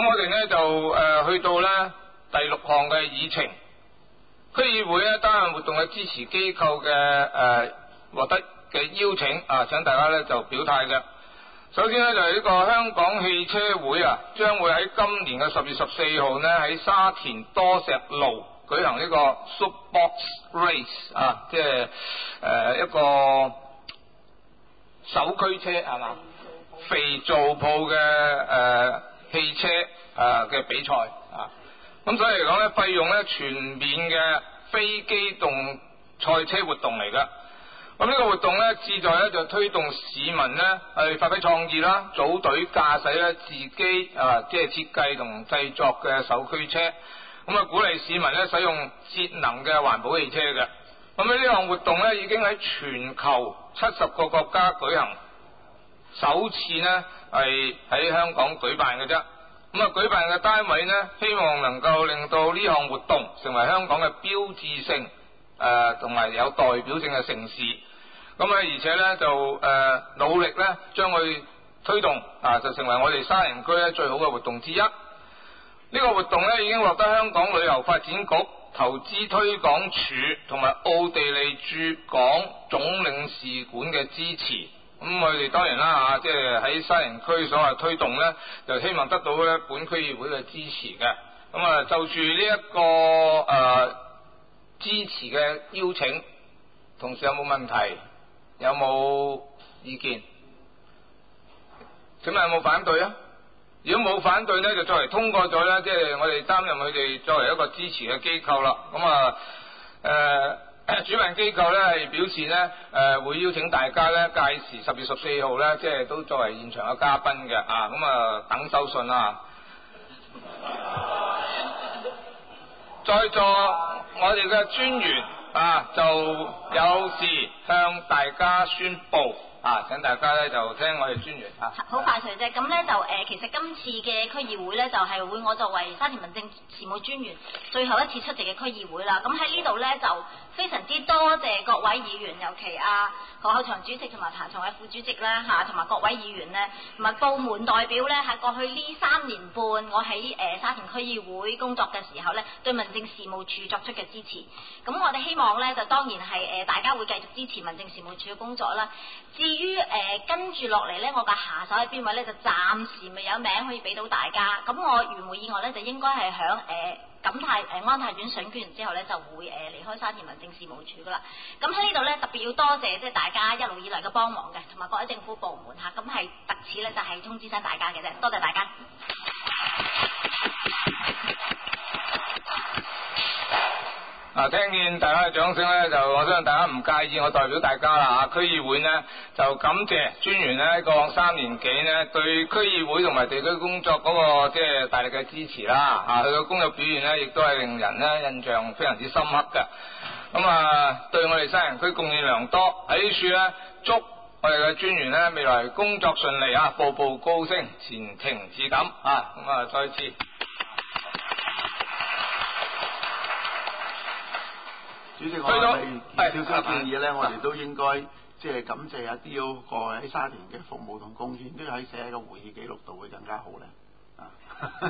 我哋呢就去到呢第6項嘅議程，區議會呢擔任活動嘅支持機構嘅獲得嘅邀請請大家呢就表態嘅。首先呢，就係呢個香港汽車會將會喺今年嘅10月14號呢喺沙田多石路舉行呢個 Superbox Race 即係一個手驅車係嘛，肥皂鋪嘅汽車嘅比賽咁所以嚟講呢，費用呢全免嘅非機動賽車活動嚟㗎。咁呢個活動呢，旨在呢就推動市民呢係發揮創意啦，組隊駕駛呢自己即係設計同製作嘅手驅車，咁鼓勵市民呢使用節能嘅環保汽車嘅。咁呢項活動呢已經喺全球70個國家舉行，首次呢係喺香港舉辦嘅啫。舉辦嘅單位呢，希望能夠令到呢項活動成為香港嘅標誌性同埋有代表性嘅盛事。而且呢，就努力呢將佢推動就成為我哋沙田區呢最好嘅活動之一。呢個活動呢已經獲得香港旅遊發展局投資推廣署同埋奧地利駐港總領事館嘅支持。我哋當然啦即係喺沙田區所謂推動呢，就希望得到呢本區議會嘅支持嘅。就住呢一個支持嘅邀請，同事有冇問題？有冇意見？請問有冇反對啊？如果冇反對呢，就作為通過咗呢，即係我哋擔任佢哋作為一個支持嘅機構啦。主辦機構呢係表示呢會邀請大家呢，屆時10月14號呢，即係都作為現場嘅嘉賓嘅等收信啦。在座我哋嘅專員就有事向大家宣佈請大家呢就聽我哋專員好快脆啫，咁呢就其實今次嘅區議會呢，就係會我作為沙田民政事務專員最後一次出席嘅區議會啦。咁喺呢度呢，就非常之多謝各位議員，尤其何厚祥主席同埋彭松偉副主席啦同埋各位議員呢，同埋部門代表呢，喺過去呢3年半我喺沙田區議會工作嘅時候呢，對民政事務處作出嘅支持。咁我哋希望呢，就當然係大家會繼續支持民政事務處嘅工作啦。至於跟住落嚟呢，我嘅下手喺邊位呢，就暫時未有名可以俾到大家。咁我如無意外呢，就應該係響安泰苑選舉完之後呢，就會離開沙田民政事務處噶啦。咁喺呢度呢，特別要多謝即係大家一路以嚟嘅幫忙嘅，同埋各位政府部門咁係特此呢，就係通知聲大家嘅啫，多謝大家。 聽見大家嘅掌聲呢，就我相信大家唔介意我代表大家啦區議會呢，就感謝專員呢過往3年幾呢對區議會同埋地區工作嗰個即係大力嘅支持啦佢嘅工作表現呢，亦都係令人呢印象非常之深刻嘅。對我哋沙田區貢獻良多。喺呢處呢，祝我哋嘅專員呢未來工作順利步步高升，前程似錦再次主席，我哋少少建議呢，我哋都應該即係感謝一啲過喺沙田嘅服務同貢獻，都要喺寫喺個會議記錄度會更加好呢。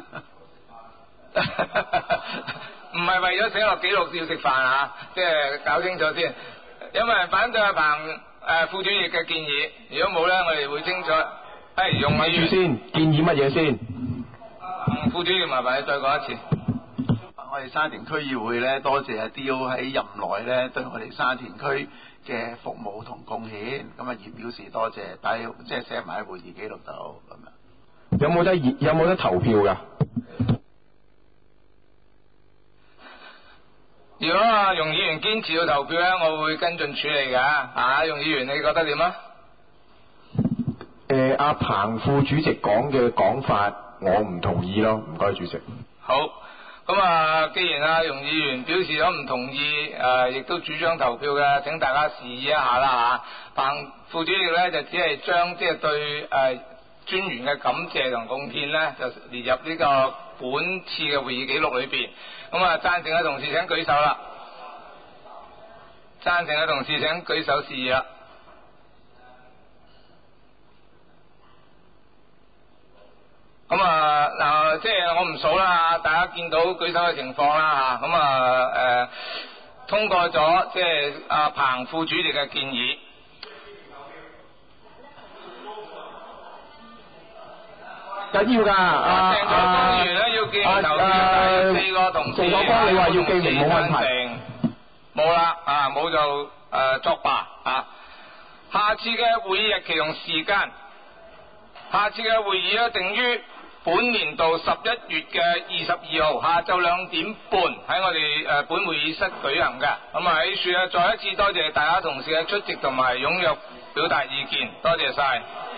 唔係為咗寫落記錄要食飯即係搞清楚先。有冇人反對阿彭副主席嘅建議？如果冇呢，我哋會清楚。用議員先建議乜嘢先？ 副主席麻煩你再講一次。 我哋沙田區議會呢，多謝阿 D.O 喺任內呢對我哋沙田區嘅服務同貢獻，而表示多謝，但係即係寫埋喺會議記錄度咁樣。 有冇得投票㗎？ 如果容議員堅持要投票呢，我會跟進處理㗎。容議員你覺得點啊？ 阿彭副主席講嘅講法，我唔同意咯。唔該，主席。 好。既然容議員表示咗唔同意，亦都主張投票嘅，請大家示意一下啦彭副主席呢，就只係將即係對專員嘅感謝同貢獻呢，就列入呢個本次嘅會議記錄裏邊。贊成嘅同事請舉手啦。贊成嘅同事請舉手示意啦。 咁啊嗱，即係我唔數啦，大家見到舉手嘅情況啦嚇，咁啊通過咗即係阿彭副主席嘅建議。 緊要㗎， 鄭佐公員咧要記名投票，但係4個同事， 鄭佐光你話要記名冇問題， 冇啦啊，冇就作罷啊。下次嘅會議日期同時間，下次嘅會議咧定於本年度11月嘅22號下晝2點半喺我哋本會議室舉行嘅。咁啊喺處咧再一次多謝大家同事嘅出席同埋踴躍表達意見，多謝晒。